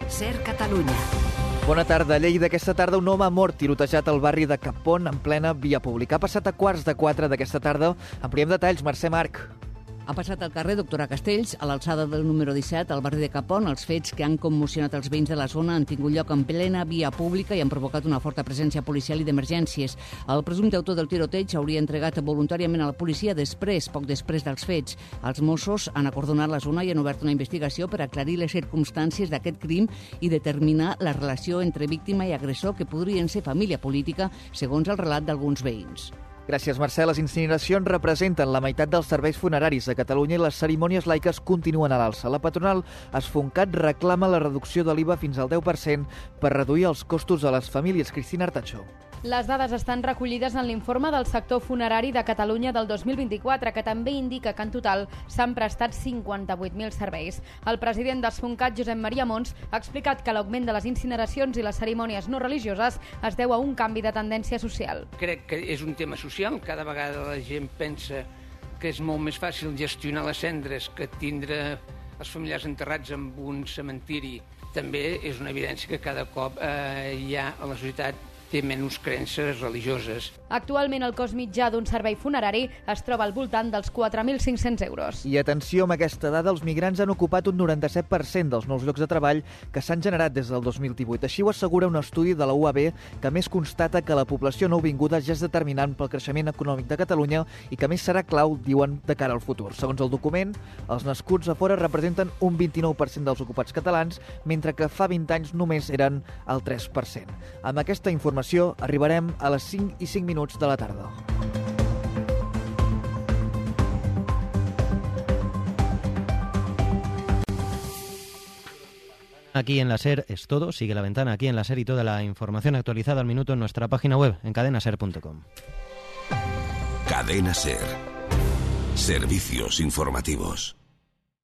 SER Catalunya. Bona tarda. A Lleida aquesta tarda un home ha mort tirotejat al barri de Capon en plena via pública. Ha passat a 3:15 d'aquesta tarda. Ampliem detalls. Mercè Marc. Ha passat al carrer Doctora Castells, a l'alçada del número 17, al barri de Capon. Els fets que han commocionat els veïns de la zona han tingut lloc en plena via pública i han provocat una forta presència policial i d'emergències. El presumpte autor del tiroteig hauria entregat voluntàriament a la policia poc després dels fets. Els Mossos han acordonat la zona i han obert una investigació per aclarir les circumstàncies d'aquest crim i determinar la relació entre víctima i agressor, que podrien ser família política, segons el relat d'alguns veïns. Gràcies, Mercè. Les incineracions representen la meitat dels serveis funeraris a Catalunya i les cerimònies laiques continuen a l'alça. La patronal Esfoncat reclama la reducció de l'IVA fins al 10% per reduir els costos a les famílies. Cristina Artacho. Les dades estan recollides en l'informe del sector funerari de Catalunya del 2024, que també indica que en total s'han prestat 58.000 serveis. El president d'Esfoncat, Josep Maria Mons, ha explicat que l'augment de les incineracions i les cerimònies no religioses es deu a un canvi de tendència social. Crec que és un tema social. Cada vegada la gent pensa que és molt més fàcil gestionar les cendres que tindre els familiars enterrats en un cementiri. També és una evidència que cada cop hi ha a la societat té menys creences religioses. Actualment el cost mitjà d'un servei funerari es troba al voltant dels 4.500 euros. I atenció amb aquesta dada, els migrants han ocupat un 97% dels nous llocs de treball que s'han generat des del 2018. Així ho assegura un estudi de la UAB que a més constata que la població nouvinguda ja és determinant pel creixement econòmic de Catalunya i que a més serà clau, diuen, de cara al futur. Segons el document, els nascuts a fora representen un 29% dels ocupats catalans, mentre que fa 20 anys només eren el 3%. Amb aquesta informació arribarem a les 5:05 de la tarda. Aquí en la SER es todo. Sigue La Ventana aquí en la SER y toda la información actualizada al minuto en nuestra página web en cadenaser.com. Cadena SER. Servicios informativos.